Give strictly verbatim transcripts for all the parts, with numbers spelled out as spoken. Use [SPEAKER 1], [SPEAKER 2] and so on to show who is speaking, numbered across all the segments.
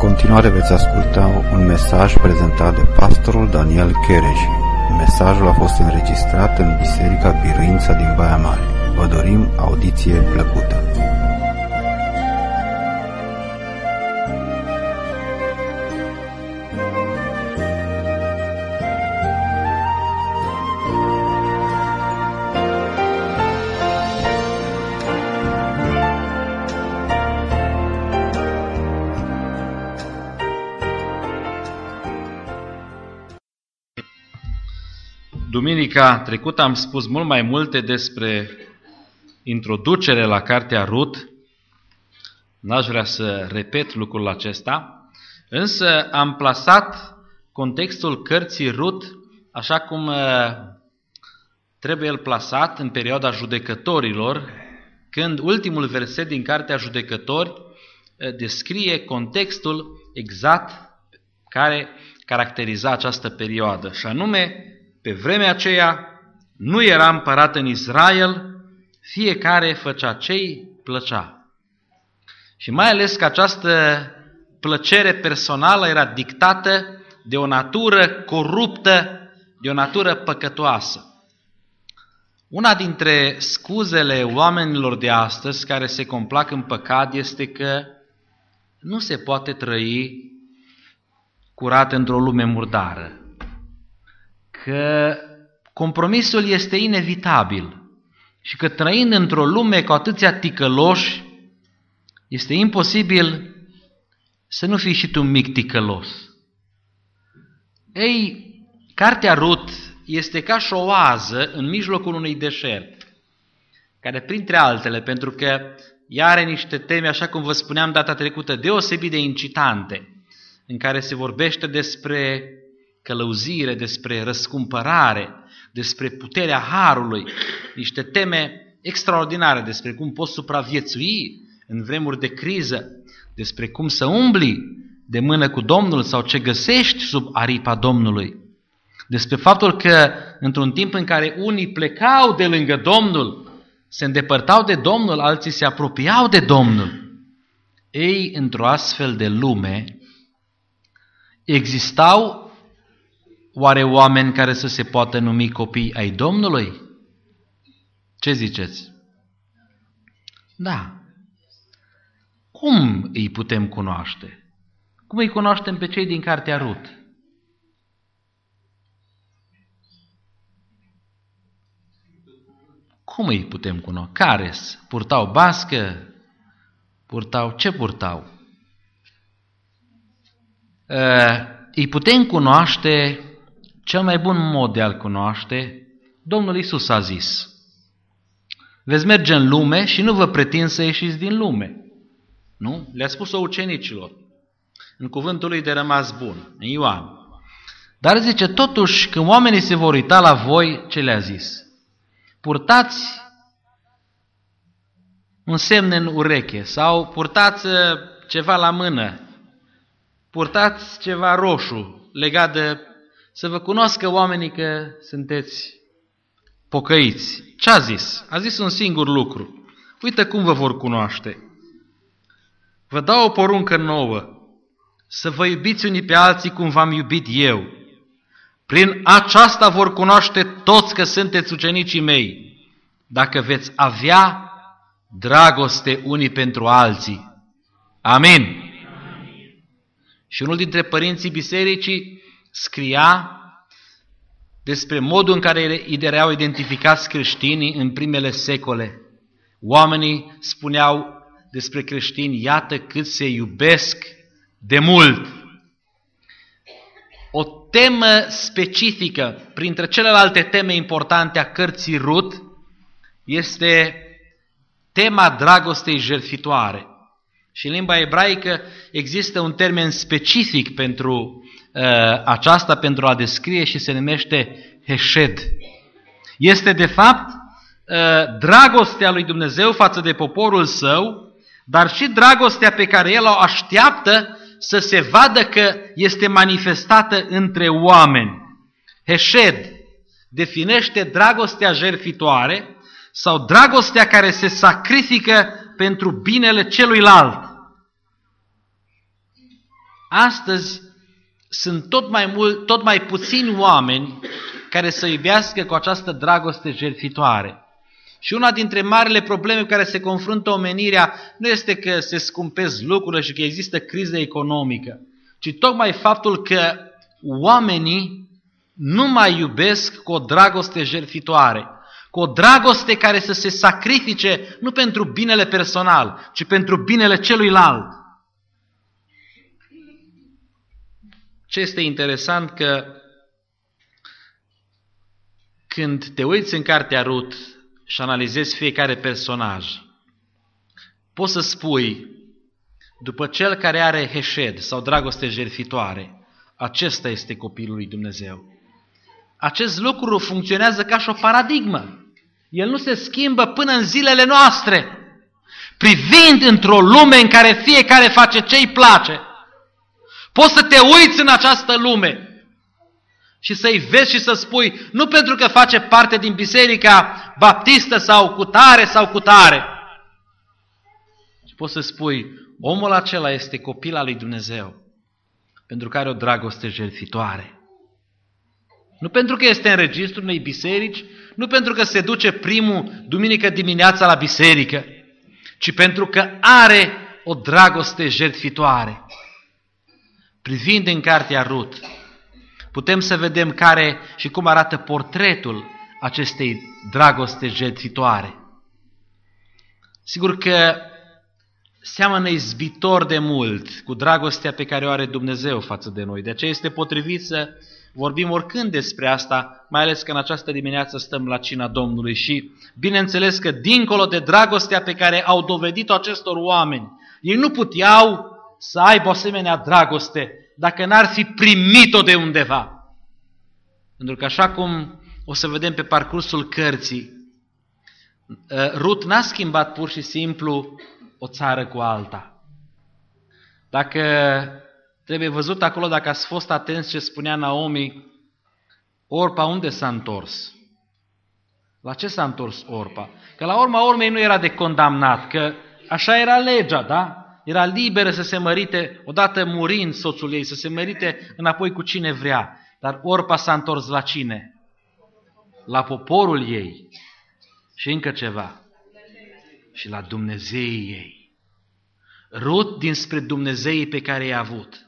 [SPEAKER 1] continuare veți asculta un mesaj prezentat de pastorul Daniel Cherej. Mesajul a fost înregistrat în Biserica Biruința din Baia Mare. Vă dorim audiție plăcută.
[SPEAKER 2] Duminica trecută am spus mult mai multe despre introducere la cartea Rut. N-aș vrea să repet lucrul acesta, însă am plasat contextul cărții Rut așa cum trebuie el plasat în perioada judecătorilor, când ultimul verset din cartea Judecători descrie contextul exact care caracteriza această perioadă, și anume, pe vremea aceea nu era împărat în Israel, fiecare făcea ce-i plăcea. Și mai ales că această plăcere personală era dictată de o natură coruptă, de o natură păcătoasă. Una dintre scuzele oamenilor de astăzi care se complac în păcat este că nu se poate trăi curat într-o lume murdară, că compromisul este inevitabil și că trăind într-o lume cu atâția ticăloși, este imposibil să nu fii și tu un mic ticălos. Ei, cartea Rut este ca și o oază în mijlocul unui deșert, care printre altele, pentru că ea are niște teme, așa cum vă spuneam data trecută, deosebit de incitante, în care se vorbește despre călăuzire, despre răscumpărare, despre puterea harului, niște teme extraordinare despre cum poți supraviețui în vremuri de criză, despre cum să umbli de mână cu Domnul sau ce găsești sub aripa Domnului, despre faptul că într-un timp în care unii plecau de lângă Domnul, se îndepărtau de Domnul, alții se apropiau de Domnul. Ei, într-o astfel de lume, existau oare oameni care să se poată numi copii ai Domnului? Ce ziceți? Da. Cum îi putem cunoaște? Cum îi cunoaștem pe cei din cartea Rut? Cum îi putem cunoaște? Care-s? Purtau bască? Purtau? Ce purtau? Uh, îi putem cunoaște. Cel mai bun mod de a-L cunoaște, Domnul Iisus a zis: veți merge în lume și nu vă pretind să ieșiți din lume. Nu? Le-a spus-o ucenicilor în cuvântul lui de rămas bun, în Ioan. Dar zice, totuși, când oamenii se vor uita la voi, ce le-a zis? Purtați un semn în ureche sau purtați ceva la mână, purtați ceva roșu legat de... să vă cunoască oamenii că sunteți pocăiți. Ce a zis? A zis un singur lucru. Uite cum vă vor cunoaște. Vă dau o poruncă nouă, să vă iubiți unii pe alții cum v-am iubit eu. Prin aceasta vor cunoaște toți că sunteți ucenicii mei, dacă veți avea dragoste unii pentru alții. Amin. Amin. Și unul dintre părinții bisericii scria despre modul în care erau identificați creștinii în primele secole. Oamenii spuneau despre creștini, iată cât se iubesc de mult. O temă specifică, printre celelalte teme importante a cărții Rut, este tema dragostei jertfitoare. Și în limba ebraică există un termen specific pentru uh, aceasta, pentru a descrie, și se numește hesed. Este de fapt uh, dragostea lui Dumnezeu față de poporul său, dar și dragostea pe care el o așteaptă să se vadă că este manifestată între oameni. Hesed definește dragostea jertfitoare sau dragostea care se sacrifică pentru binele celuilalt. astăzi sunt tot mai, mult, tot mai puțini oameni care să iubească cu această dragoste jertfitoare. Și una dintre marile probleme cu care se confruntă omenirea nu este că se scumpesc lucrurile și că există criză economică, ci tocmai faptul că oamenii nu mai iubesc cu o dragoste jertfitoare, cu o dragoste care să se sacrifice nu pentru binele personal, ci pentru binele celuilalt. Ce este interesant că când te uiți în cartea Rut și analizezi fiecare personaj, poți să spui, după cel care are heșed sau dragoste jertfitoare, acesta este copilul lui Dumnezeu. Acest lucru funcționează ca și o paradigmă. El nu se schimbă până în zilele noastre. Privind într-o lume în care fiecare face ce-i place, poți să te uiți în această lume și să-i vezi și să spui, nu pentru că face parte din biserica baptistă sau cutare sau cutare, ci poți să spui, omul acela este copil al lui Dumnezeu, pentru că are o dragoste jertfitoare. Nu pentru că este în registrul unei biserici, nu pentru că se duce primul duminică dimineața la biserică, ci pentru că are o dragoste jertfitoare. Privind în cartea Rut, putem să vedem care și cum arată portretul acestei dragoste jertfitoare. Sigur că seamănă izbitor de mult cu dragostea pe care o are Dumnezeu față de noi. De aceea este potrivit să vorbim oricând despre asta, mai ales că în această dimineață stăm la cina Domnului și bineînțeles că dincolo de dragostea pe care au dovedit-o acestor oameni, ei nu puteau să aibă o asemenea dragoste dacă n-ar fi primit-o de undeva. Pentru că așa cum o să vedem pe parcursul cărții, Rut n-a schimbat pur și simplu o țară cu alta. Dacă trebuie văzut acolo, dacă ați fost atenți ce spunea Naomi, Orpa unde s-a întors? La ce s-a întors Orpa? Că la urma urmei nu era de condamnat, că așa era legea, da? Era liberă să se mărite, odată murind soțul ei, să se mărite înapoi cu cine vrea. Dar Orpa s-a întors la cine? La poporul ei. Și încă ceva. Și la Dumnezeii ei. Rut dinspre Dumnezeii pe care i-a avut.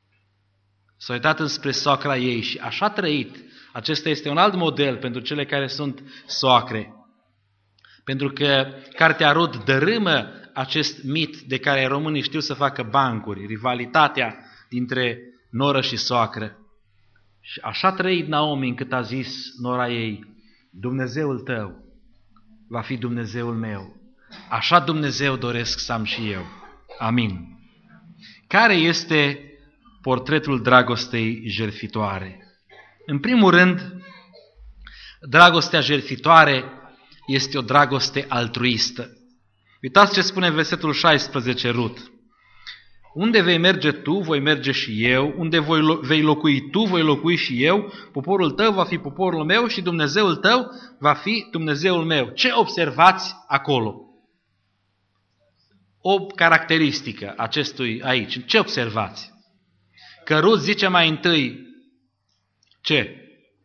[SPEAKER 2] S-a uitat înspre soacra ei și așa a trăit. Acesta este un alt model pentru cele care sunt soacre. Pentru că cartea Rut dărâmă acest mit de care românii știu să facă bancuri, rivalitatea dintre noră și soacră. Și așa a trăit Naomi încât a zis nora ei, Dumnezeul tău va fi Dumnezeul meu. Așa Dumnezeu doresc să am și eu. Amin. Care este portretul dragostei jertfitoare? În primul rând, dragostea jertfitoare este o dragoste altruistă. Uitați ce spune versetul șaisprezece Rut. Unde vei merge tu, voi merge și eu, unde voi, vei locui tu, voi locui și eu, poporul tău va fi poporul meu și Dumnezeul tău va fi Dumnezeul meu. Ce observați acolo? O caracteristică acestui aici. Ce observați? Că Rut zice mai întâi ce?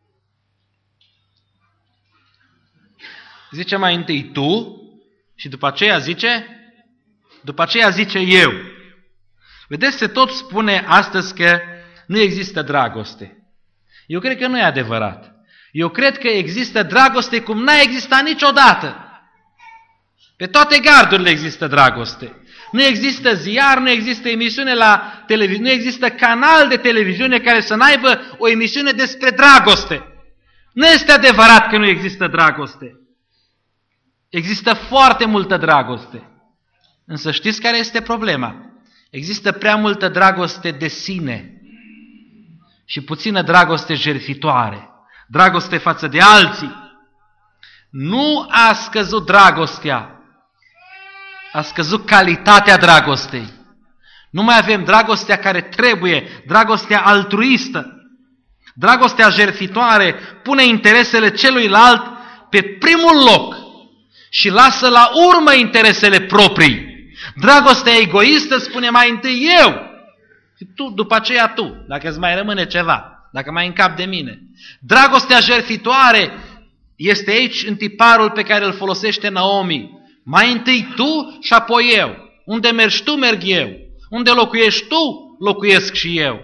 [SPEAKER 2] Zice mai întâi tu și după aceea zice? După aceea zice eu. Vedeți, se tot spune astăzi că nu există dragoste. Eu cred că nu e adevărat. Eu cred că există dragoste cum n-a existat niciodată. Pe toate gardurile există dragoste. Nu există ziar, nu există emisiune la televiziune, nu există canal de televiziune care să n-aibă o emisiune despre dragoste. Nu este adevărat că nu există dragoste. Există foarte multă dragoste. Însă știți care este problema? Există prea multă dragoste de sine și puțină dragoste jertfitoare, dragoste față de alții. Nu a scăzut dragostea, a scăzut calitatea dragostei. Nu mai avem dragostea care trebuie, dragostea altruistă. Dragostea jertfitoare pune interesele celuilalt pe primul loc și lasă la urmă interesele proprii. Dragostea egoistă spune mai întâi eu Tu, după aceea tu, dacă îți mai rămâne ceva, dacă mai încap de mine. Dragostea jertfitoare este aici în tiparul pe care îl folosește Naomi. Mai întâi tu și apoi eu. Unde mergi tu, merg eu. Unde locuiești tu, locuiesc și eu.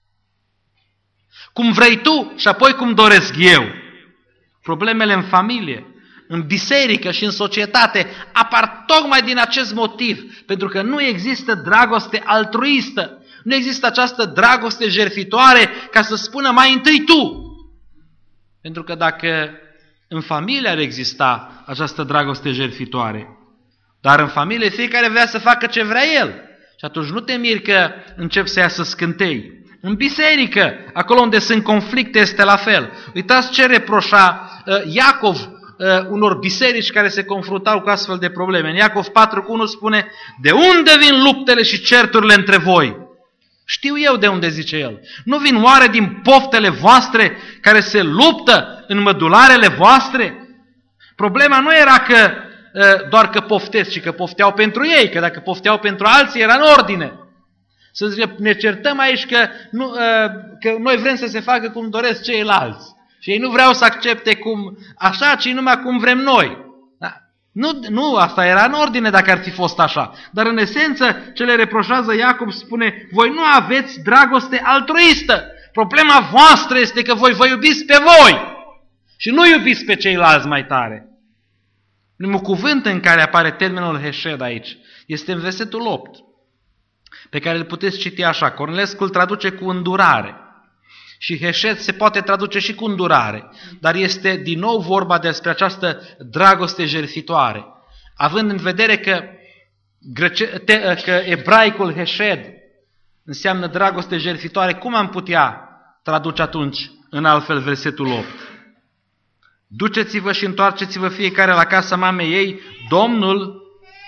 [SPEAKER 2] Cum vrei tu și apoi cum doresc eu. Problemele în familie, în biserică și în societate apar tocmai din acest motiv, pentru că nu există dragoste altruistă, nu există această dragoste jertfitoare ca să spună mai întâi tu. Pentru că dacă în familie ar exista această dragoste jertfitoare, dar în familie fiecare vrea să facă ce vrea el și atunci nu te miri că încep să iasă scântei. În biserică, acolo unde sunt conflicte, este la fel. Uitați ce reproșa uh, Iacov uh, unor biserici care se confruntau cu astfel de probleme. În Iacov patru unu spune: de unde vin luptele și certurile între voi? Știu eu de unde, zice el. Nu vin oare din poftele voastre care se luptă în mădularele voastre? Problema nu era că uh, doar că poftesc, ci că pofteau pentru ei, că dacă pofteau pentru alții era în ordine. Să zice, ne certăm aici că, nu, că noi vrem să se facă cum doresc ceilalți. Și ei nu vreau să accepte cum așa, ci numai cum vrem noi. Da? Nu, nu, asta era în ordine dacă ar fi fost așa. Dar în esență, ce le reproșează Iacov spune: voi nu aveți dragoste altruistă. Problema voastră este că voi vă iubiți pe voi și nu iubiți pe ceilalți mai tare. Primul cuvânt în care apare termenul hesed aici este în versetul opt. Pe care îl puteți citi așa. Cornilescu îl traduce cu îndurare. Și hesed se poate traduce și cu îndurare. Dar este din nou vorba despre această dragoste jertfitoare. Având în vedere că, că ebraicul hesed înseamnă dragoste jertfitoare, cum am putea traduce atunci în altfel versetul opt? Duceți-vă și întoarceți-vă fiecare la casa mamei ei, Domnul,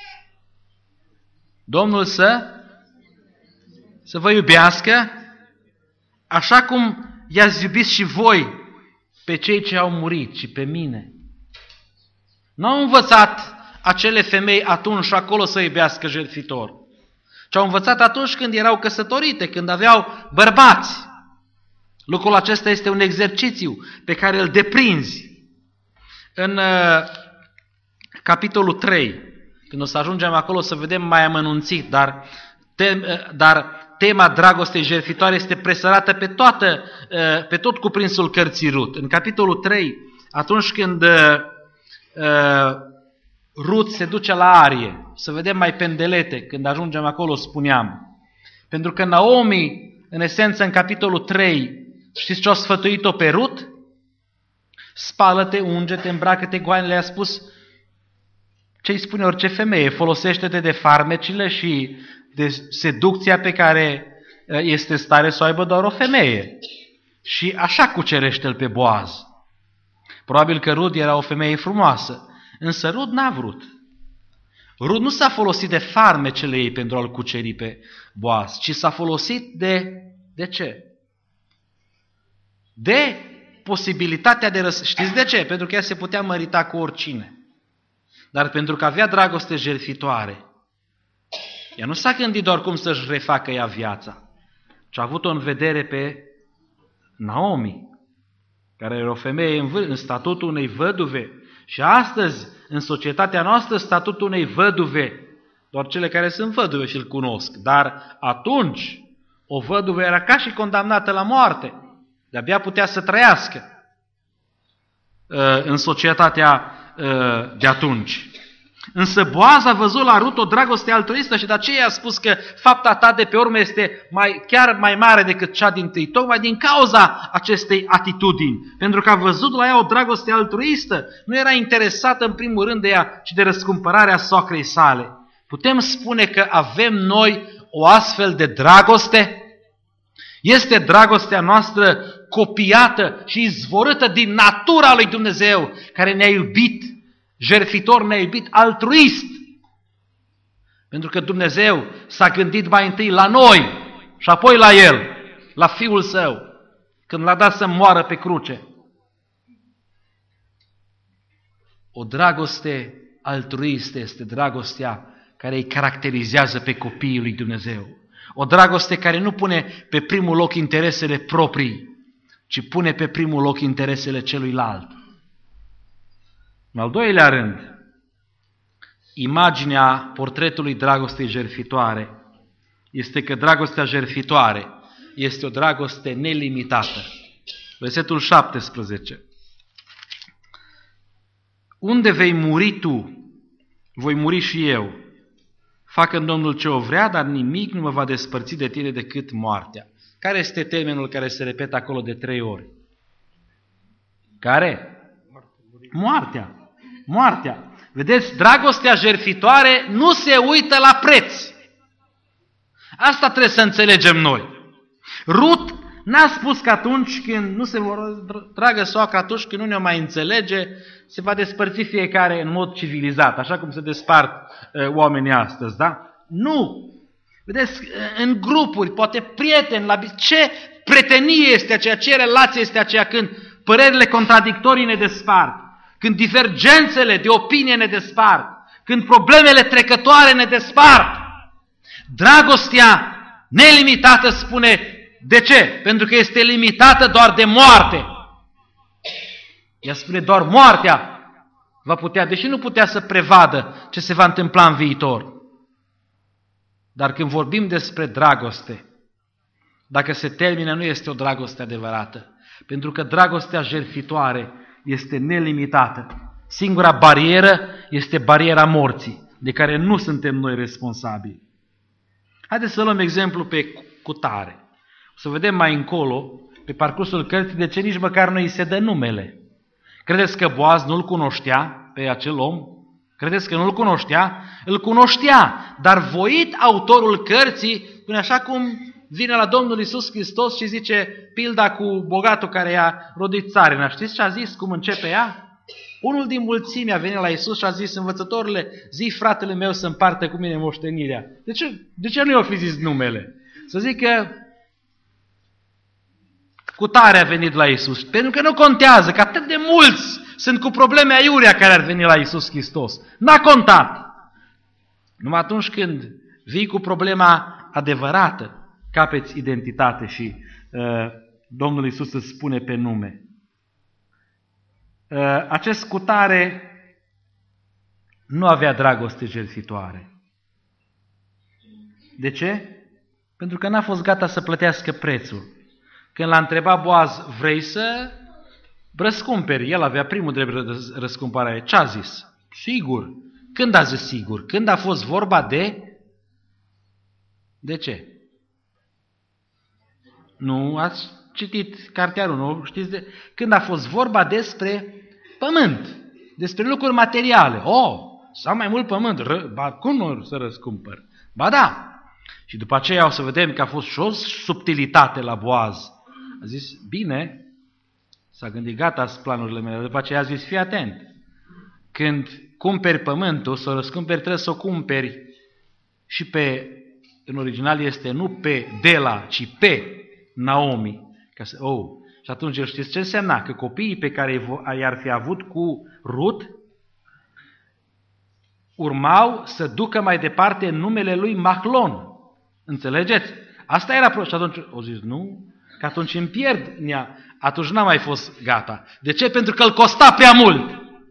[SPEAKER 2] Domnul să... să vă iubească, așa cum i-ați iubit și voi pe cei ce au murit și pe mine. Nu au învățat acele femei atunci și acolo să iubească jertfitor, ci au învățat atunci când erau căsătorite, când aveau bărbați. Lucrul acesta este un exercițiu pe care îl deprinzi. În uh, capitolul trei, când o să ajungem acolo să vedem mai amănunțit, dar, tem, uh, dar tema dragostei jertfitoare este presărată pe, toată, uh, pe tot cuprinsul cărții Rut. În capitolul trei, atunci când uh, uh, Rut se duce la Arie, să vedem mai pendelete, când ajungem acolo spuneam. Pentru că Naomi, în esență, în capitolul trei, știți ce a sfătuit-o pe Rut? Spală-te, unge-te, îmbracă-te goanele, a spus ce îi spune orice femeie, folosește-te de farmecile și de seducția pe care este stare să o aibă doar o femeie. Și așa cucerește-l pe Boaz. Probabil că Rut era o femeie frumoasă, însă Rut n-a vrut. Rut nu s-a folosit de farmecele ei pentru a-l cuceri pe Boaz, ci s-a folosit de, de ce? De posibilitatea de răs... Știți de ce? Pentru că ea se putea mărita cu oricine. Dar pentru că avea dragoste jertfitoare, ea nu s-a gândit doar cum să-și refacă ea viața, ci a avut-o în vedere pe Naomi, care era o femeie în, v- în statutul unei văduve. Și astăzi, în societatea noastră, statutul unei văduve, doar cele care sunt văduve și îl cunosc. Dar atunci, o văduvă era ca și condamnată la moarte. De-abia putea să trăiască în societatea de atunci. Însă Boaz a văzut la Rut o dragoste altruistă și de aceea a spus că fapta ta de pe urmă este mai, chiar mai mare decât cea dintâi, tocmai din cauza acestei atitudini. Pentru că a văzut la ea o dragoste altruistă, nu era interesată în primul rând de ea, ci de răscumpărarea soacrei sale. Putem spune că avem noi o astfel de dragoste? Este dragostea noastră copiată și izvorâtă din natura lui Dumnezeu, care ne-a iubit, jertfitor, ne-a iubit altruist. Pentru că Dumnezeu s-a gândit mai întâi la noi și apoi la El, la Fiul Său, când l-a dat să moară pe cruce. O dragoste altruistă este dragostea care îi caracterizează pe copiii lui Dumnezeu. O dragoste care nu pune pe primul loc interesele proprii, ci pune pe primul loc interesele celuilalt. În al doilea rând, imaginea portretului dragostei jertfitoare este că dragostea jertfitoare este o dragoste nelimitată. Versetul șaptesprezece. Unde vei muri tu, voi muri și eu. Facă în Domnul ce o vrea, dar nimic nu mă va despărți de tine decât moartea. Care este termenul care se repetă acolo de trei ori? Care? Moartea. Moartea. Vedeți, dragostea jertfitoare nu se uită la preț. Asta trebuie să înțelegem noi. Rut n-a spus că atunci când nu se vor, dragă soacră, atunci când nu ne mai înțelege, se va despărți fiecare în mod civilizat, așa cum se despart uh, oamenii astăzi, da? Nu! Vedeți, în grupuri, poate prieteni, la ce prietenie este aceea, ce relație este aceea când părerile contradictorii ne despart, când divergențele de opinie ne despart, când problemele trecătoare ne despart. Dragostea nelimitată spune, de ce? Pentru că este limitată doar de moarte. Ea spune doar moartea va putea, deși nu putea să prevadă ce se va întâmpla în viitor. Dar când vorbim despre dragoste, dacă se termină, nu este o dragoste adevărată. Pentru că dragostea jertfitoare este nelimitată. Singura barieră este bariera morții, de care nu suntem noi responsabili. Haideți să luăm exemplu pe cutare. O să vedem mai încolo, pe parcursul cărții, de ce nici măcar nu îi se dă numele. Credeți că Boaz nu-l cunoștea pe acel om? Credeți că nu-l cunoștea? Îl cunoștea, dar voit autorul cărții, până așa cum vine la Domnul Iisus Hristos și zice pilda cu bogatul care i-a rodit țarina. Știți ce a zis? Cum începe ea? Unul din mulțime a venit la Iisus și a zis, învățătorule, zi fratele meu să împartă cu mine moștenirea. De ce, de ce nu i-o fi zis numele? Să zic că cu tare a venit la Iisus, pentru că nu contează, că atât de mulți sunt cu probleme aiurea care ar veni la Iisus Hristos. N-a contat. Numai atunci când vii cu problema adevărată, capeți identitate și uh, Domnul Iisus îți spune pe nume. Uh, acest cutare nu avea dragoste jertfitoare. De ce? Pentru că n-a fost gata să plătească prețul. Când l-a întrebat Boaz, vrei să răscumperi? El avea primul drept de răscumpărare. Ce a zis? Sigur. Când a zis sigur? Când a fost vorba de... De ce? Nu ați citit cartea unu, știți de... Când a fost vorba despre pământ, despre lucruri materiale. Oh, sau mai mult pământ. Ră... Ba, cum nu să răscumpăr? Ba da. Și după aceea o să vedem că a fost și o subtilitate la Boaz. A zis, bine, s-a gândit, gata, planurile mele. După aceea a zis, fii atent. Când cumperi pământul, să o răscumperi, trebuie să o cumperi și pe, în original este nu pe Dela, ci pe Naomi. Ca să, oh. Și atunci știți ce însemna? Că copiii pe care i-ar fi avut cu Rut urmau să ducă mai departe numele lui Mahlon. Înțelegeți? Asta era, și atunci au zis, nu, că atunci îmi pierd, atunci n-a mai fost gata. De ce? Pentru că îl costa prea mult.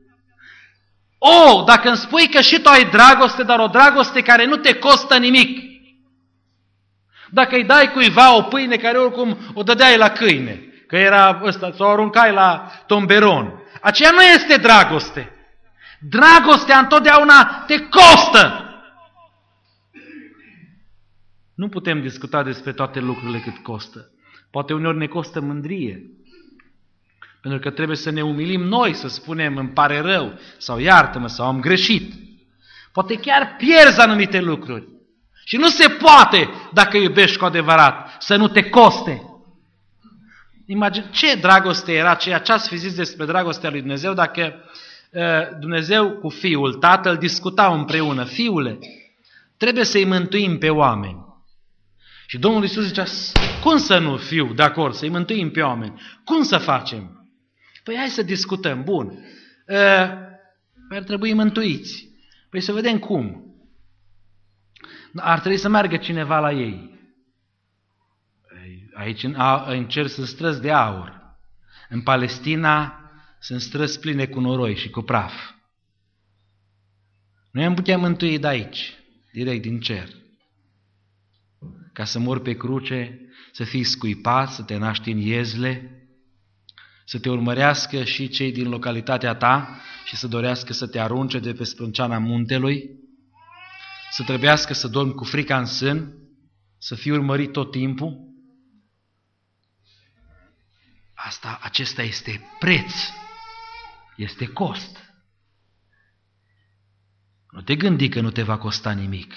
[SPEAKER 2] Oh, dacă îmi spui că și tu ai dragoste, dar o dragoste care nu te costă nimic. Dacă îi dai cuiva o pâine care oricum o dădeai la câine, că era ăsta, sau o aruncai la tomberon, aceea nu este dragoste. Dragostea întotdeauna te costă. Nu putem discuta despre toate lucrurile cât costă. Poate uneori ne costă mândrie. Pentru că trebuie să ne umilim noi, să spunem îmi pare rău, sau iartă-mă, sau am greșit. Poate chiar pierzi anumite lucruri. Și nu se poate, dacă iubești cu adevărat, să nu te coste. Imagine ce dragoste era ceea ce ați fi zis despre dragostea lui Dumnezeu dacă uh, Dumnezeu cu Fiul, Tatăl, discutau împreună. Fiule, trebuie să-i mântuim pe oameni. Și Domnul Iisus zicea, cum să nu fiu de acord, să-i mântuim pe oameni? Cum să facem? Păi hai să discutăm, bun. Uh, ar trebui mântuiți. Păi să vedem cum. Ar trebui să meargă cineva la ei. Aici în, în cer sunt străzi de aur. În Palestina sunt străzi pline cu noroi și cu praf. Noi am putea mântui de aici, direct din cer. Ca să mori pe cruce, să fii scuipat, să te naști în iezle, să te urmărească și cei din localitatea ta și să dorească să te arunce de pe sprânceana muntelui, să trebuiască să dormi cu frica în sân, să fii urmărit tot timpul. Asta, acesta este preț, este cost. Nu te gândi că nu te va costa nimic.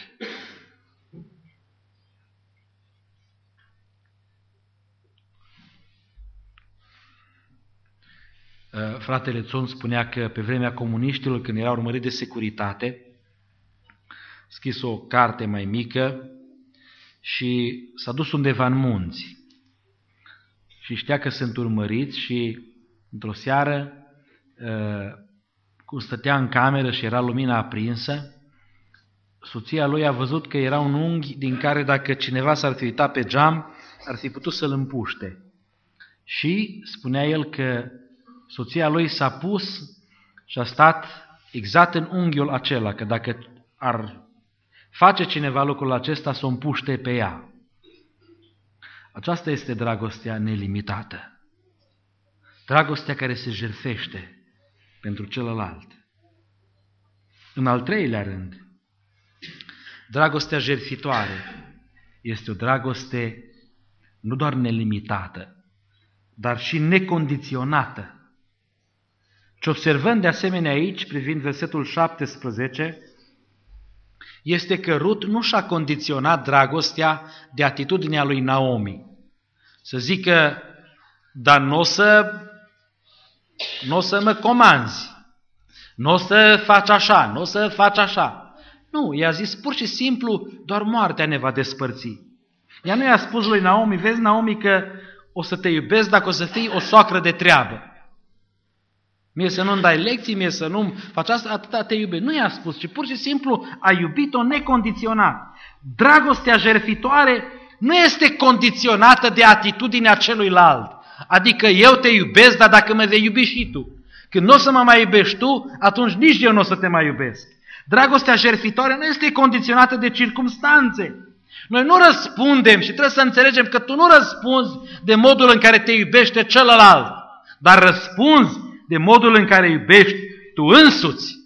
[SPEAKER 2] Fratele Țon spunea că pe vremea comuniștilor, când era urmărit de securitate, a scris o carte mai mică și s-a dus undeva în munți. Și știa că sunt urmăriți și într-o seară, cum stătea în cameră și era lumina aprinsă, soția lui a văzut că era un unghi din care dacă cineva s-ar fi uitat pe geam, ar fi putut să-l împuște. Și spunea el că soția lui s-a pus și a stat exact în unghiul acela, că dacă ar face cineva lucrul acesta, să o împuște pe ea. Aceasta este dragostea nelimitată. Dragostea care se jertfește pentru celălalt. În al treilea rând, dragostea jertfitoare este o dragoste nu doar nelimitată, dar și necondiționată. Ce observăm de asemenea aici, privind versetul șaptesprezece, este că Rut nu și-a condiționat dragostea de atitudinea lui Naomi. Să zică, dar nu o să, n-o să mă comanzi, nu o să faci așa, nu o să faci așa. Nu, i-a zis pur și simplu, doar moartea ne va despărți. Ea nu i-a spus lui Naomi, vezi Naomi că o să te iubesc dacă o să fii o soacră de treabă. Mie să nu-mi dai lecții, mie să nu-mi faci asta, atâta te iubesc. Nu i-a spus, ci pur și simplu a iubit-o necondiționat. Dragostea jertfitoare nu este condiționată de atitudinea celuilalt. Adică eu te iubesc, dar dacă mă vei iubi și tu. Când nu o să mă mai iubești tu, atunci nici eu nu o să te mai iubesc. Dragostea jertfitoare nu este condiționată de circumstanțe. Noi nu răspundem și trebuie să înțelegem că tu nu răspunzi de modul în care te iubește celălalt, dar răspunzi de modul în care iubești tu însuți.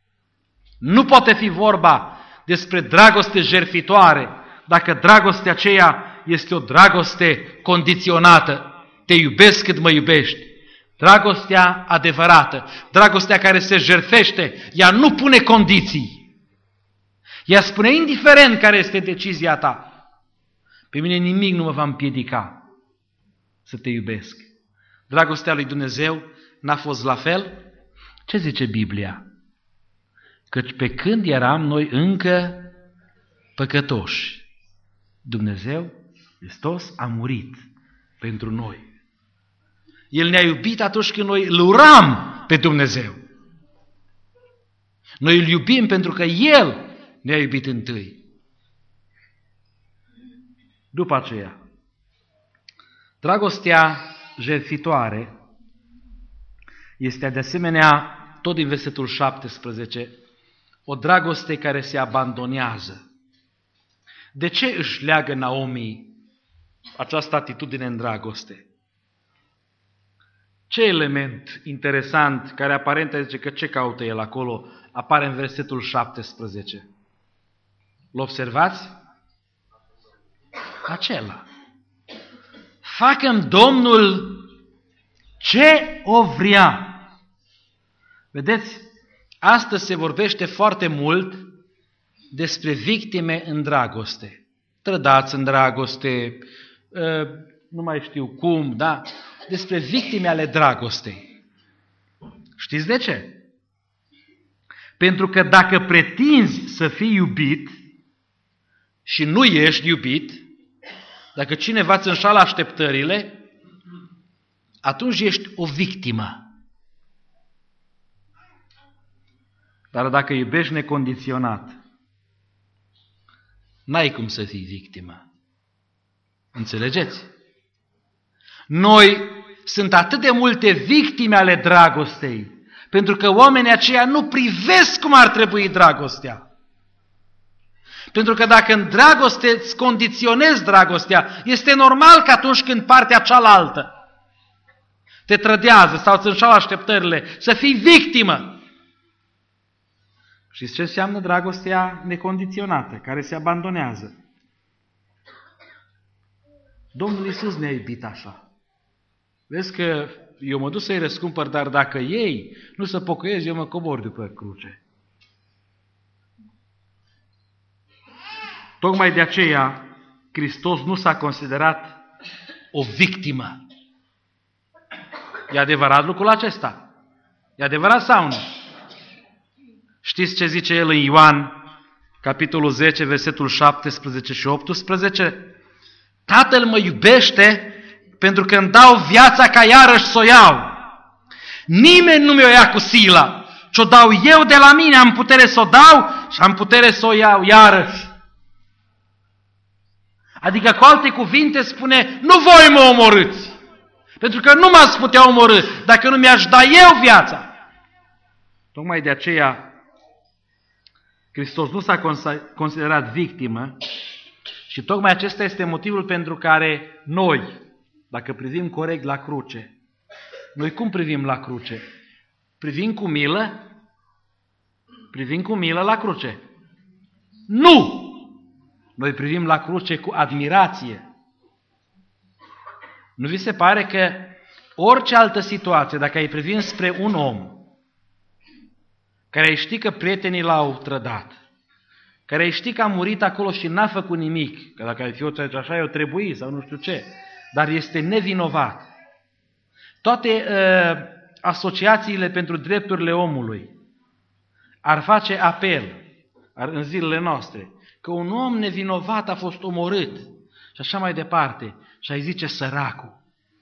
[SPEAKER 2] Nu poate fi vorba despre dragoste jertfitoare dacă dragostea aceea este o dragoste condiționată. Te iubesc cât mă iubești. Dragostea adevărată, dragostea care se jertfește, ea nu pune condiții. Ea spune, indiferent care este decizia ta, pe mine nimic nu mă va împiedica să te iubesc. Dragostea lui Dumnezeu n-a fost la fel? Ce zice Biblia? Căci pe când eram noi încă păcătoși, Dumnezeu Hristos a murit pentru noi. El ne-a iubit atunci când noi îl uram pe Dumnezeu. Noi îl iubim pentru că El ne-a iubit întâi. După aceea, dragostea jertfitoare este de asemenea, tot din versetul șaptesprezece, o dragoste care se abandonează. De ce își leagă Naomi această atitudine în dragoste? Ce element interesant, care aparent zice că ce caută el acolo, apare în versetul șaptesprezece? L-observați? Acela. Facă-mi Domnul ce o vrea. Vedeți, astăzi se vorbește foarte mult despre victime în dragoste. Trădați în dragoste, nu mai știu cum, da? Despre victime ale dragostei. Știți de ce? Pentru că dacă pretinzi să fii iubit și nu ești iubit, dacă cineva îți înșală așteptările, atunci ești o victimă. Dar dacă iubești necondiționat, n-ai cum să fii victimă. Înțelegeți? Noi sunt atât de multe victime ale dragostei, pentru că oamenii aceia nu privesc cum ar trebui dragostea. Pentru că dacă în dragoste îți condiționezi dragostea, este normal că atunci când partea cealaltă te trădează sau îți înșală așteptările, să fii victimă. Știți ce înseamnă dragostea necondiționată, care se abandonează? Domnul Iisus ne-a iubit așa. Vezi că eu mă duc să-i răscumpăr, dar dacă ei nu se pocăiesc, eu mă cobor după cruce. Tocmai de aceea, Hristos nu s-a considerat o victimă. E adevărat lucrul acesta? E adevărat sau nu? Știți ce zice el în Ioan, capitolul zece, versetul șaptesprezece și optsprezece? Tatăl mă iubește pentru că îmi dau viața ca iarăși să o iau. Nimeni nu mi-o ia cu sila, ci-o dau eu de la mine, am putere să o dau și am putere să o iau iarăși. Adică, cu alte cuvinte, spune, nu voi mă omorâți, pentru că nu m-ați putea omorâ dacă nu mi-aș da eu viața. Tocmai de aceea, Hristos nu s-a considerat victimă și tocmai acesta este motivul pentru care noi, dacă privim corect la cruce, noi cum privim la cruce? Privim cu milă? Privim cu milă la cruce? Nu! Noi privim la cruce cu admirație. Nu vi se pare că orice altă situație, dacă ai privi spre un om care ai ști că prietenii l-au trădat, care ai ști că a murit acolo și n-a făcut nimic, că dacă ai fi o așa, i-o trebui sau nu știu ce, dar este nevinovat. Toate uh, asociațiile pentru drepturile omului ar face apel ar, în zilele noastre că un om nevinovat a fost omorât și așa mai departe și ai zice săracul.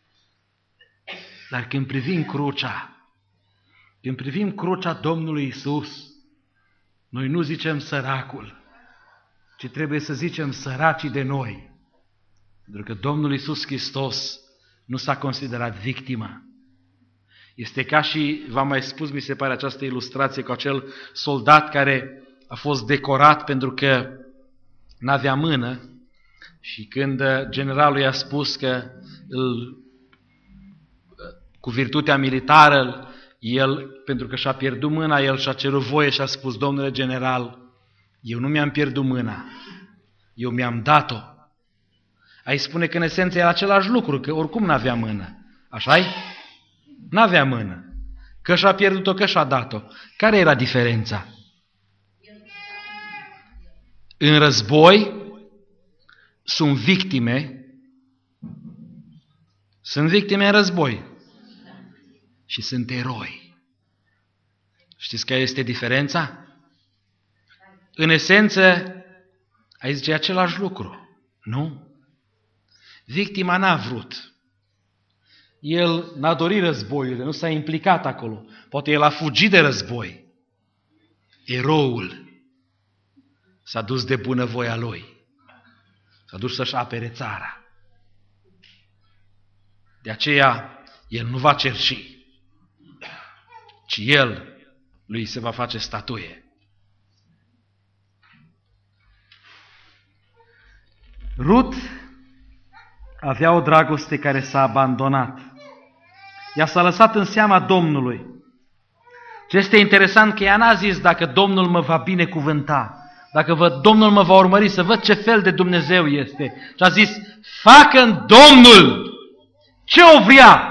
[SPEAKER 2] Dar când privim crucea, când privim crucea Domnului Iisus, noi nu zicem săracul, ci trebuie să zicem săracii de noi. Pentru că Domnul Iisus Hristos nu s-a considerat victimă. Este ca și, v-am mai spus, mi se pare, această ilustrație cu acel soldat care a fost decorat pentru că n-avea mână și când generalul i-a spus că îl, cu virtutea militară, el, pentru că și-a pierdut mâna, el și-a cerut voie și a spus, domnule general, eu nu mi-am pierdut mâna, eu mi-am dat-o. Ai spune că în esență era același lucru, că oricum n-avea mână. Așa-i? N-avea mână. Că și-a pierdut-o, că și-a dat-o. Care era diferența? În război sunt victime, sunt victime în război și sunt eroi. Știți care este diferența? În esență, aici zice același lucru. Nu? Victima n-a vrut. El n-a dorit războiul, nu s-a implicat acolo. Poate el a fugit de război. Eroul s-a dus de bunăvoia lui. S-a dus să-și apere țara. De aceea, el nu va cerși, ci el lui se va face statuie. Rut avea o dragoste care s-a abandonat. Ea s-a lăsat în seama Domnului. Ce este interesant că ea n-a zis dacă Domnul mă va binecuvânta, dacă vă, Domnul mă va urmări să văd ce fel de Dumnezeu este. Și a zis, facă-n Domnul ce o vrea.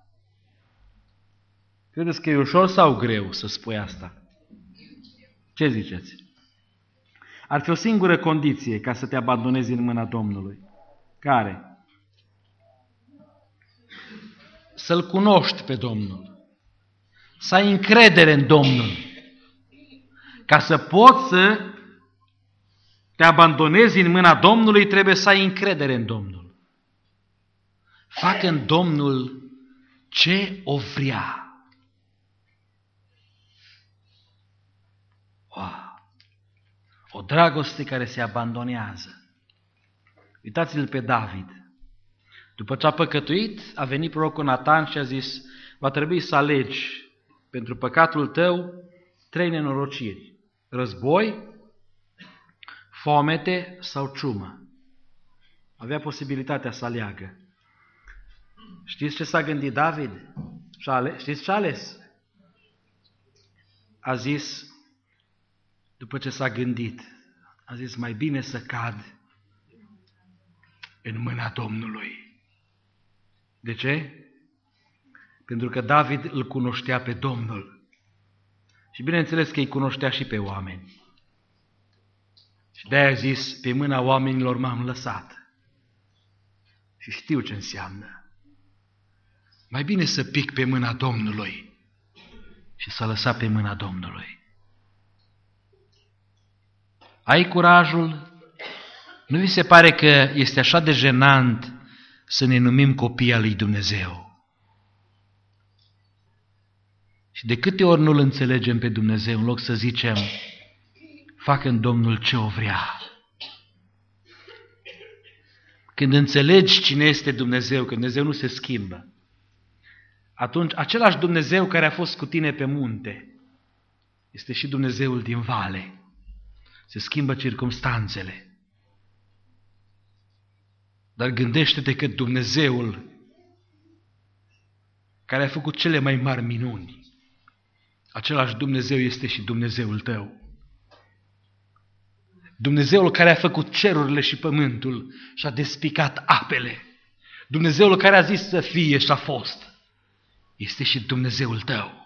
[SPEAKER 2] Credeți că e ușor sau greu să spui asta? Ce ziceți? Ar fi o singură condiție ca să te abandonezi în mâna Domnului. Care? Să-L cunoști pe Domnul. Să ai încredere în Domnul. Ca să poți să te abandonezi în mâna Domnului, trebuie să ai încredere în Domnul. Facă în Domnul ce o vrea. Wow. O dragoste care se abandonează. Uitați-l pe David. După ce a păcătuit, a venit prorocul Natan și a zis, va trebui să alegi pentru păcatul tău trei nenorociri. Război, foamete sau ciumă. Avea posibilitatea să aleagă. Știți ce s-a gândit David? Știți ce a ales? A zis, după ce s-a gândit, a zis, mai bine să cad în mâna Domnului. De ce? Pentru că David îl cunoștea pe Domnul. Și bineînțeles că îi cunoștea și pe oameni. Și de-aia a zis, pe mâna oamenilor m-am lăsat. Și știu ce înseamnă. Mai bine să pic pe mâna Domnului și să lăsa pe mâna Domnului. Ai curajul? Nu vi se pare că este așa de jenant să ne numim copii al lui Dumnezeu? Și de câte ori nu-L înțelegem pe Dumnezeu, în loc să zicem, facă în Domnul ce o vrea. Când înțelegi cine este Dumnezeu, că Dumnezeu nu se schimbă, atunci același Dumnezeu care a fost cu tine pe munte este și Dumnezeul din vale. Se schimbă circumstanțele. Dar gândește-te că Dumnezeul care a făcut cele mai mari minuni, același Dumnezeu este și Dumnezeul tău. Dumnezeul care a făcut cerurile și pământul și a despicat apele. Dumnezeul care a zis să fie și a fost. Este și Dumnezeul tău.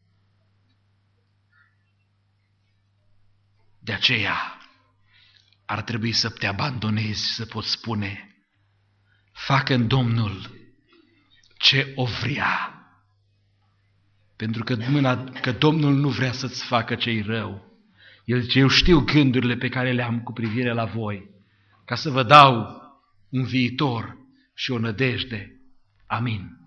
[SPEAKER 2] De aceea ar trebui să te abandonezi, să poți spune, facă în Domnul ce o vrea. Pentru că, mâna, că Domnul nu vrea să-ți facă ce-i rău. El zice, eu știu gândurile pe care le-am cu privire la voi, ca să vă dau un viitor și o nădejde. Amin.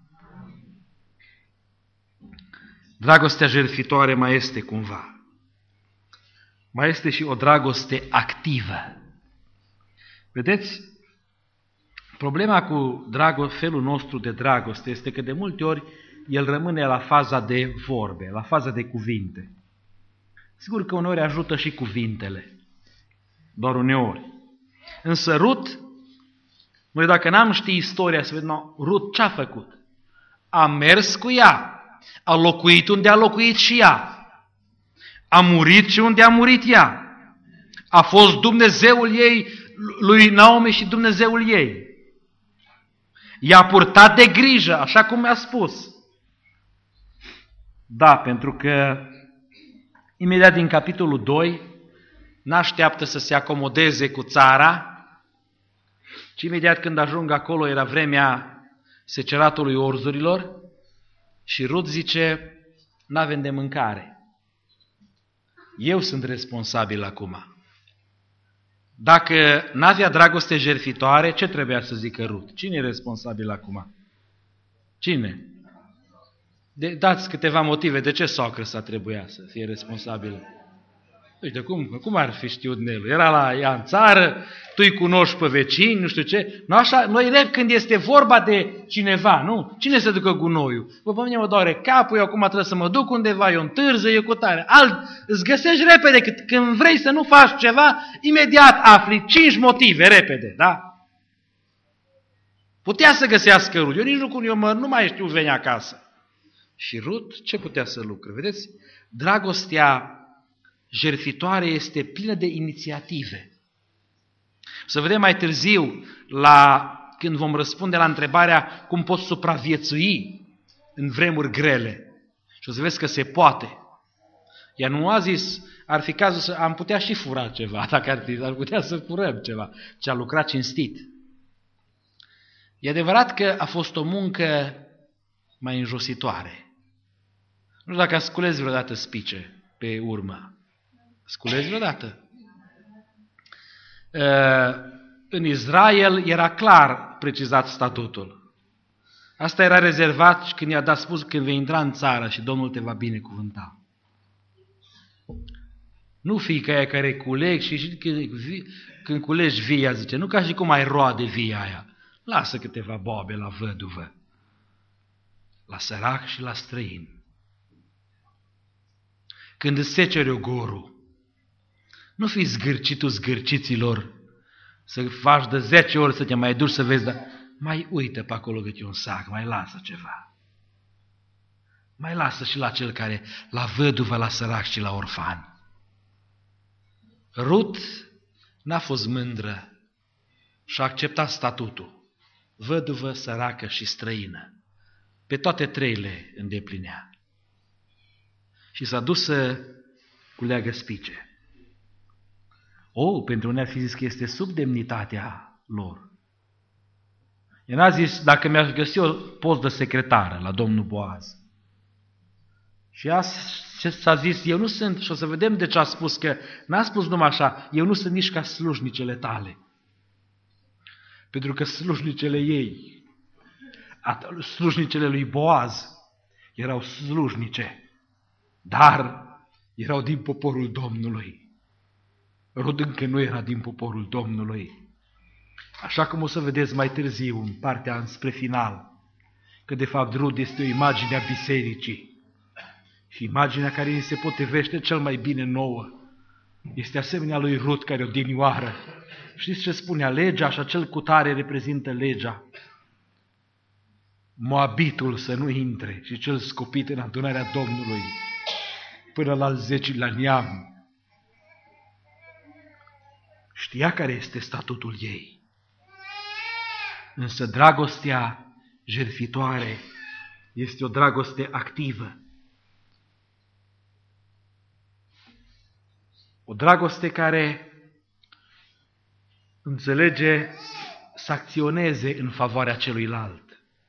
[SPEAKER 2] Dragostea jertfitoare mai este cumva. Mai este și o dragoste activă. Vedeți? Problema cu drago- felul nostru de dragoste este că de multe ori el rămâne la faza de vorbe, la faza de cuvinte. Sigur că uneori ajută și cuvintele, doar uneori. Însă Rut, noi dacă n-am ști istoria, să vedem, no, Rut ce-a făcut? A mers cu ea, a locuit unde a locuit și ea, a murit și unde a murit ea. A fost Dumnezeul ei, lui Naomi și Dumnezeul ei. I-a purtat de grijă, așa cum mi-a spus. Da, pentru că imediat din capitolul doi n-așteaptă să se acomodeze cu țara, ci imediat când ajung acolo era vremea seceratului orzurilor și Rut zice, n-avem de mâncare. Eu sunt responsabil acum. Dacă n-avea dragoste jertfitoare, ce trebuia să zică Rut? Cine e responsabil acum? Cine? De, dați câteva motive. De ce socră sa trebuia să fie responsabilă? Uite, cum, cum ar fi știut Nelu? Era la ea în țară, tu îi cunoști pe vecini, nu știu ce. Nu așa, noi rep când este vorba de cineva, nu? Cine se ducă gunoiul? Bă, pe mine mă doare capul, eu acum trebuie să mă duc undeva, eu întârză, eu cu tare. Alt, îți găsești repede, că când vrei să nu faci ceva, imediat afli cinci motive, repede, da? Putea să găsească Rut. Eu nici nu, eu mă, nu mai știu veni acasă. Și Rut, ce putea să lucre? Vedeți? Dragostea jertfitoare este plină de inițiative. Să vedem mai târziu, la, când vom răspunde la întrebarea cum poți supraviețui în vremuri grele. Și o să vezi că se poate. Ea nu a zis, ar fi cazul să am putea și fura ceva, dacă ar, fi, ar putea să furăm ceva, ci a lucrat cinstit. E adevărat că a fost o muncă mai înjositoare. Nu știu dacă a scules vreodată spice pe urmă. Sculezi vreodată? În Israel era clar precizat statutul. Asta era rezervat și când i-a dat spus când vei intra în țară și Domnul te va binecuvânta. Nu fiica aia care culeg și când culegi via, zice, nu ca și cum ai roade via aia. lasă câteva boabe la văduvă, la sărac și la străin. Când îți seceri ogorul, nu fi zgârcitul zgârciților, să faci de zece ori să te mai duci să vezi, dar mai uită pe acolo câte un sac, mai lasă ceva. Mai lasă și la cel care, la văduvă, la sărac și la orfan. Rut n-a fost mândră și a acceptat statutul. Văduvă, săracă și străină. Pe toate trei le îndeplinea. Și s-a dus să culeagă spice. O, pentru unii ar fi zis că este sub demnitatea lor. El n-a zis, dacă mi-aș găsi o post de secretară la domnul Boaz. Și a, s-a zis, eu nu sunt, și o să vedem de ce a spus, că n-a spus numai așa, eu nu sunt nici ca slujnicele tale. Pentru că slujnicele ei, slujnicele lui Boaz, erau slujnice, dar erau din poporul Domnului. Rut încă nu era din poporul Domnului. Așa cum o să vedeți mai târziu, în partea spre final, că de fapt Rut este o imagine a bisericii. Și imaginea care ni se potrivește cel mai bine nouă este asemenea lui Rut, care o dinioară. Știți ce spunea legea? Și acel cutare reprezintă legea. Moabitul să nu intre și cel scopit în adunarea Domnului până la al zecilea neam. Știa care este statutul ei. Însă dragostea jertfitoare este o dragoste activă. O dragoste care înțelege să acționeze în favoarea celuilalt.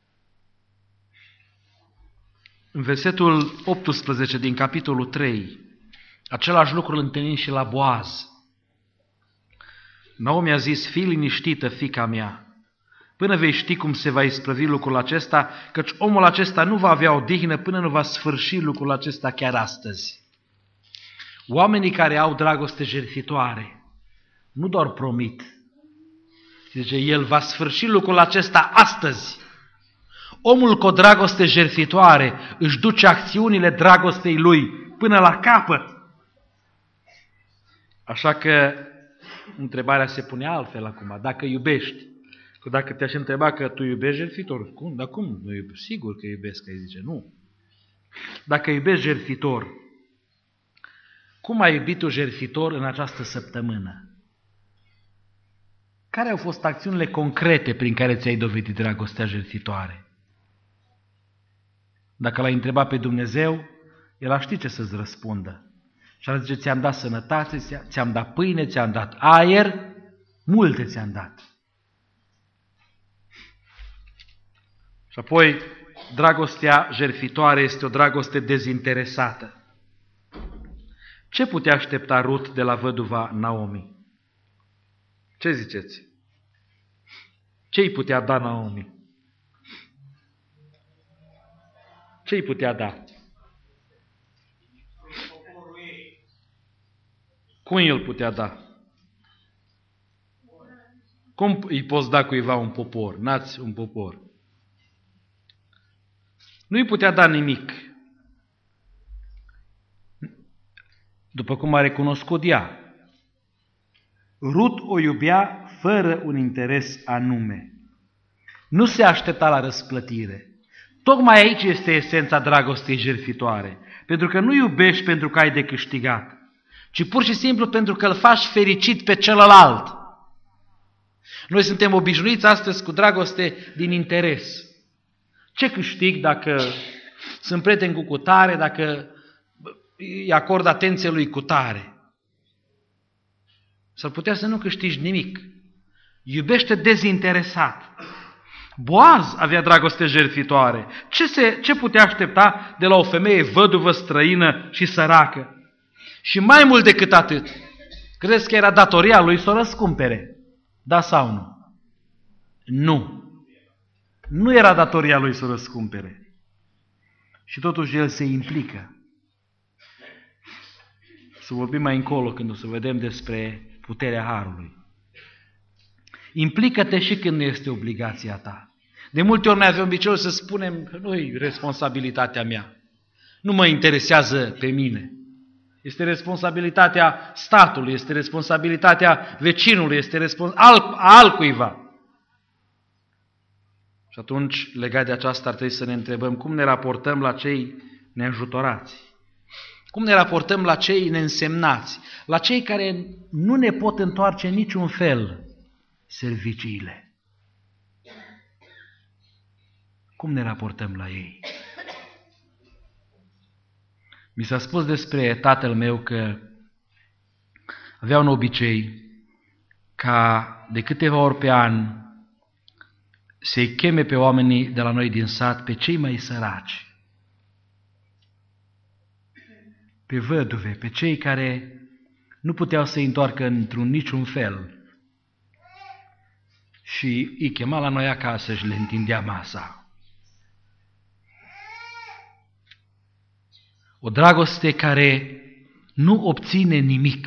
[SPEAKER 2] În versetul optsprezece din capitolul trei, același lucru îl întâlnim și la Boaz. Naomi a zis, fii liniștită, fiica mea, până vei ști cum se va isprăvi lucrul acesta, căci omul acesta nu va avea odihnă până nu va sfârși lucrul acesta chiar astăzi. Oamenii care au dragoste jertfitoare nu doar promit. Zice, el va sfârși lucrul acesta astăzi. Omul cu o dragoste jertfitoare își duce acțiunile dragostei lui până la capăt. Așa că întrebarea se pune altfel acum. Dacă iubești, că dacă te-aș întreba că tu iubești jertfitor, cum? Dar cum? Nu iubesc? Sigur că iubesc, că îi zice, nu. Dacă iubești jertfitor, cum ai iubit tu jertfitor în această săptămână? Care au fost acțiunile concrete prin care ți-ai dovedit dragostea jertfitoare? Dacă l-ai întrebat pe Dumnezeu, El ar ști ce să-ți răspundă. Și ar zice, ți-am dat sănătate, ți-am dat pâine, ți-am dat aer, multe ți-am dat. Și apoi, dragostea jertfitoare este o dragoste dezinteresată. Ce putea aștepta Rut de la văduva Naomi? Ce ziceți? Ce îi putea da Naomi? Ce îi putea da? Cum îl putea da? Cum îi poți da cuiva un popor? N-ați un popor. Nu îi putea da nimic. După cum a recunoscut ea, Rut o iubea fără un interes anume. Nu se aștepta la răsplătire. Tocmai aici este esența dragostei jertfitoare. Pentru că nu iubești pentru că ai de câștigat, ci pur și simplu pentru că îl faci fericit pe celălalt. Noi suntem obișnuiți astăzi cu dragoste din interes. Ce câștig dacă sunt prieten cu cutare, dacă îi acord atenție lui cutare? S-ar putea să nu câștigi nimic. Iubește dezinteresat. Boaz avea dragoste jertfitoare. Ce, se, ce putea aștepta de la o femeie văduvă, străină și săracă? Și mai mult decât atât, crezi că era datoria lui să o răscumpere? Da sau nu? Nu. Nu era datoria lui să o răscumpere. Și totuși el se implică. Să vorbim mai încolo când o să vedem despre puterea harului. Implică-te și când nu este obligația ta. De multe ori noi avem obiceiul să spunem că nu-i responsabilitatea mea. Nu mă interesează pe mine. Este responsabilitatea statului, este responsabilitatea vecinului, este respons- al, altcuiva. Și atunci, legat de aceasta, ar trebui să ne întrebăm cum ne raportăm la cei neajutorați. Cum ne raportăm la cei neînsemnați, la cei care nu ne pot întoarce în niciun fel serviciile. Cum ne raportăm la ei? Mi s-a spus despre tatăl meu că avea un obicei ca de câteva ori pe an să-i cheme pe oamenii de la noi din sat, pe cei mai săraci, pe văduve, pe cei care nu puteau să-i întoarcă într-un niciun fel. Și îi chema la noi acasă și le întindea masa. O dragoste care nu obține nimic.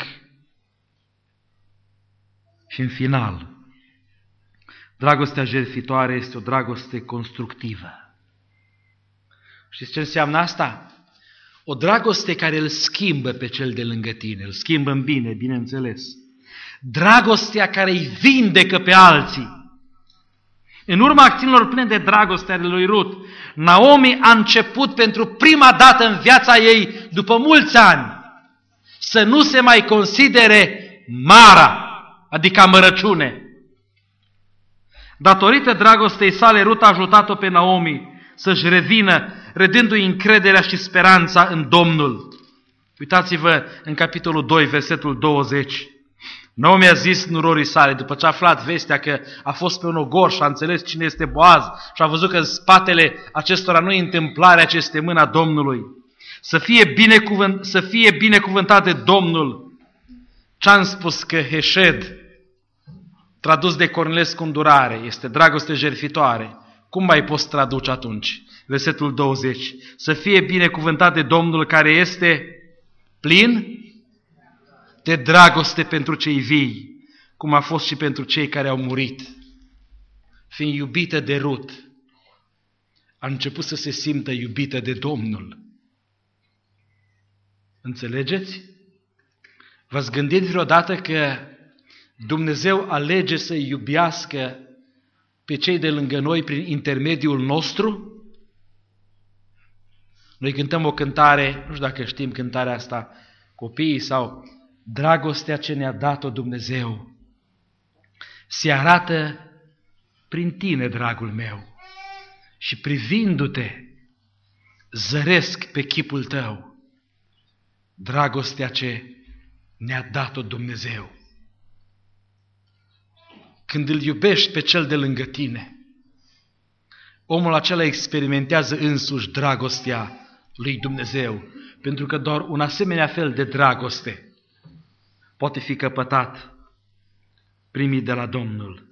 [SPEAKER 2] Și în final, dragostea jertfitoare este o dragoste constructivă. Știți ce înseamnă asta? O dragoste care îl schimbă pe cel de lângă tine, îl schimbă în bine, bineînțeles. Dragostea care îi vindecă pe alții. În urma acțiunilor pline de dragoste ale lui Rut, Naomi a început pentru prima dată în viața ei, după mulți ani, să nu se mai considere Mara, adică amărăciune. Datorită dragostei sale, Rut a ajutat-o pe Naomi să-și revină, redându-i încrederea și speranța în Domnul. Uitați-vă în capitolul doi, versetul douăzeci. Naomi a zis nurorii sale, după ce a aflat vestea că a fost pe un ogor și a înțeles cine este Boaz și a văzut că în spatele acestora nu e întâmplarea, ci este mâna Domnului. Să fie, binecuvânt, să fie binecuvântat de Domnul. Ce-am spus că Hesed, tradus de Cornilescu în durare, este dragoste jertfitoare. Cum mai poți traduce atunci? Versetul douăzeci. Să fie binecuvântat de Domnul care este plin de dragoste pentru cei vii, cum a fost și pentru cei care au murit. Fiind iubită de Rut, a început să se simtă iubită de Domnul. Înțelegeți? V-ați gândit vreodată că Dumnezeu alege să iubească pe cei de lângă noi prin intermediul nostru? Noi cântăm o cântare, nu știu dacă știm cântarea asta, copiii sau dragostea ce ne-a dat-o Dumnezeu se arată prin tine, dragul meu, și privindu-te zăresc pe chipul tău dragostea ce ne-a dat-o Dumnezeu. Când îl iubești pe cel de lângă tine, omul acela experimentează însuși dragostea lui Dumnezeu, pentru că doar un asemenea fel de dragoste poate fi căpătat primit de la Domnul.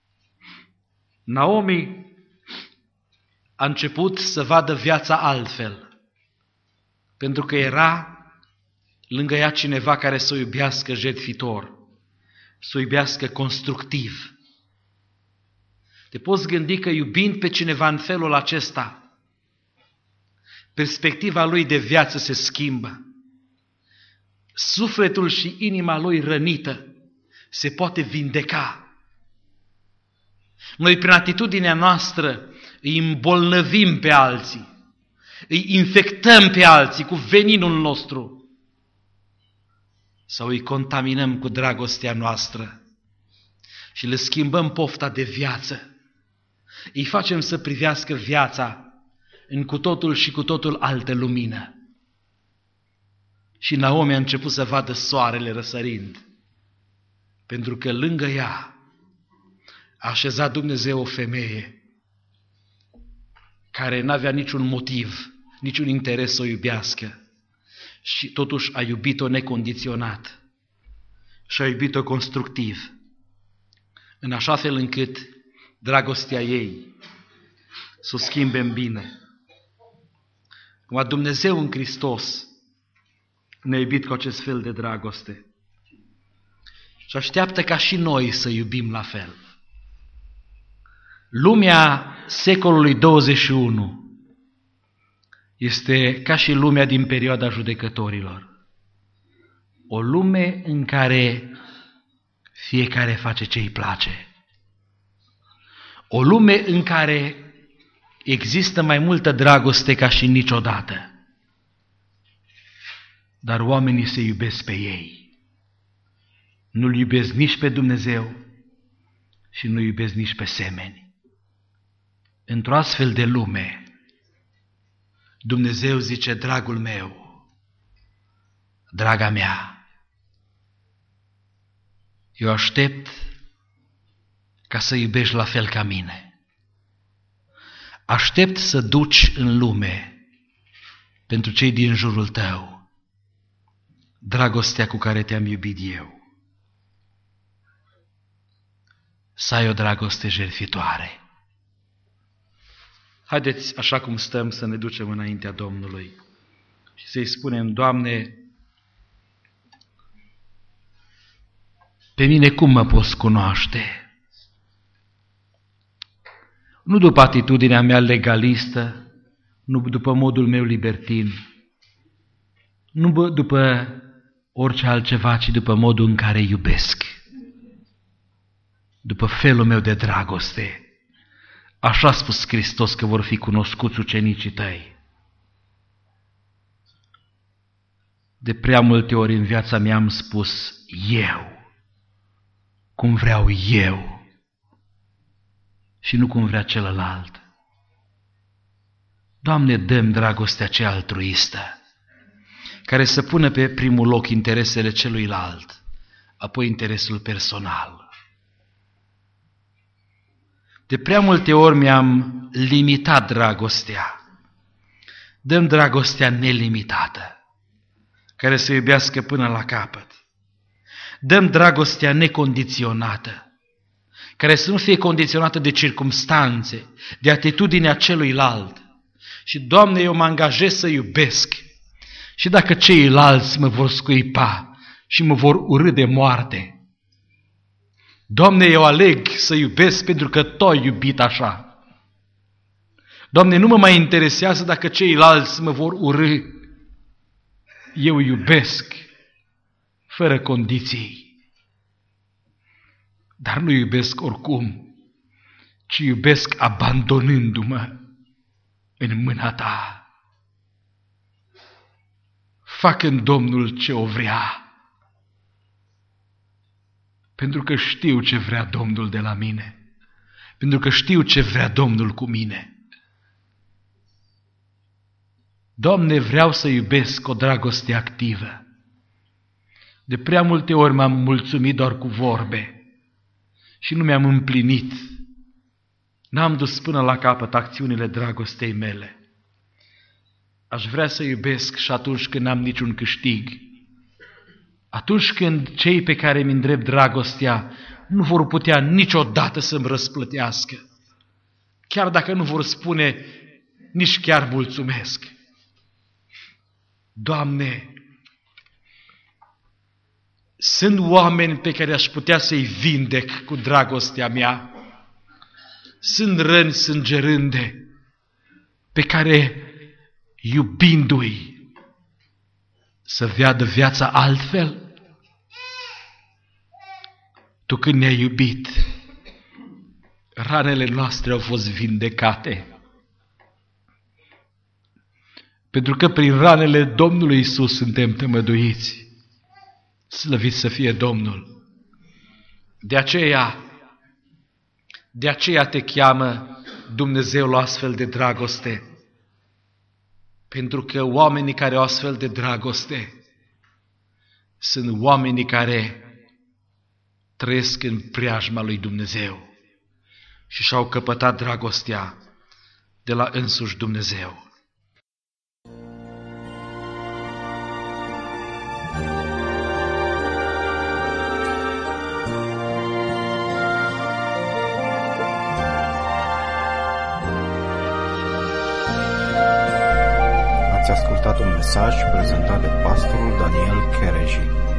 [SPEAKER 2] Naomi a început să vadă viața altfel, pentru că era lângă ea cineva care să o iubească jertfitor, să o iubească constructiv. Te poți gândi că iubind pe cineva în felul acesta, perspectiva lui de viață se schimbă. Sufletul și inima lui rănită se poate vindeca. Noi, prin atitudinea noastră, îi îmbolnăvim pe alții, îi infectăm pe alții cu veninul nostru sau îi contaminăm cu dragostea noastră și le schimbăm pofta de viață. Îi facem să privească viața în cu totul și cu totul altă lumină. Și Naomi a început să vadă soarele răsărind, pentru că lângă ea a așezat Dumnezeu o femeie care n-avea niciun motiv, niciun interes să o iubească și totuși a iubit-o necondiționat și a iubit-o constructiv, în așa fel încât dragostea ei să o schimbe în bine. Cum Dumnezeu în Hristos ne-a iubit cu acest fel de dragoste și așteaptă ca și noi să iubim la fel. Lumea secolului douăzeci și unu este ca și lumea din perioada judecătorilor. O lume în care fiecare face ce îi place. O lume în care există mai multă dragoste ca și niciodată. Dar oamenii se iubesc pe ei. Nu-L iubesc nici pe Dumnezeu și nu iubesc nici pe semeni. Într-o astfel de lume, Dumnezeu zice, dragul meu, draga mea, eu aștept ca să iubești la fel ca mine. Aștept să duci în lume, pentru cei din jurul tău, dragostea cu care te-am iubit eu. Să ai o dragoste jertfitoare. Haideți, așa cum stăm, să ne ducem înaintea Domnului și să-i spunem, Doamne, pe mine cum mă poți cunoaște? Nu după atitudinea mea legalistă, nu după modul meu libertin, nu după orice altceva, ci după modul în care iubesc, după felul meu de dragoste. Așa a spus Hristos că vor fi cunoscuți ucenicii tăi. De prea multe ori în viața mea am spus eu, cum vreau eu și nu cum vrea celălalt. Doamne, dă-mi dragostea cea altruistă, care să pună pe primul loc interesele celuilalt, apoi interesul personal. De prea multe ori mi-am limitat dragostea. Dă-mi dragostea nelimitată, care să iubească până la capăt. Dă-mi dragostea necondiționată, care să nu fie condiționată de circumstanțe, de atitudinea celuilalt. Și, Doamne, eu mă angajez să iubesc. Și dacă ceilalți mă vor scuipa și mă vor urî de moarte, Doamne, eu aleg să iubesc pentru că Tu ai iubit așa. Doamne, nu mă mai interesează dacă ceilalți mă vor urî. Eu iubesc fără condiții. Dar nu iubesc oricum, ci iubesc abandonându-mă în mâna Ta. Fac în Domnul ce o vrea, pentru că știu ce vrea Domnul de la mine, pentru că știu ce vrea Domnul cu mine. Doamne, vreau să iubesc o dragoste activă. De prea multe ori m-am mulțumit doar cu vorbe și nu mi-am împlinit. N-am dus până la capăt acțiunile dragostei mele. Aș vrea să iubesc și atunci când n-am niciun câștig. Atunci când cei pe care mi îndrept dragostea nu vor putea niciodată să-mi răsplătească, chiar dacă nu vor spune nici chiar mulțumesc. Doamne, sunt oameni pe care aș putea să-i vindec cu dragostea mea. Sunt răni sângerânde pe care, iubindu-i, să vadă viața altfel. Tu când ne-ai iubit, ranele noastre au fost vindecate. Pentru că prin ranele Domnului Iisus suntem tămăduiți. Slăvit să fie Domnul. De aceea, de aceea te cheamă Dumnezeu la astfel de dragoste. Pentru că oamenii care au astfel de dragoste sunt oamenii care trăiesc în preajma lui Dumnezeu și și-au căpătat dragostea de la însuși Dumnezeu.
[SPEAKER 1] Ați ascultat un mesaj prezentat de pastorul Daniel Chereji.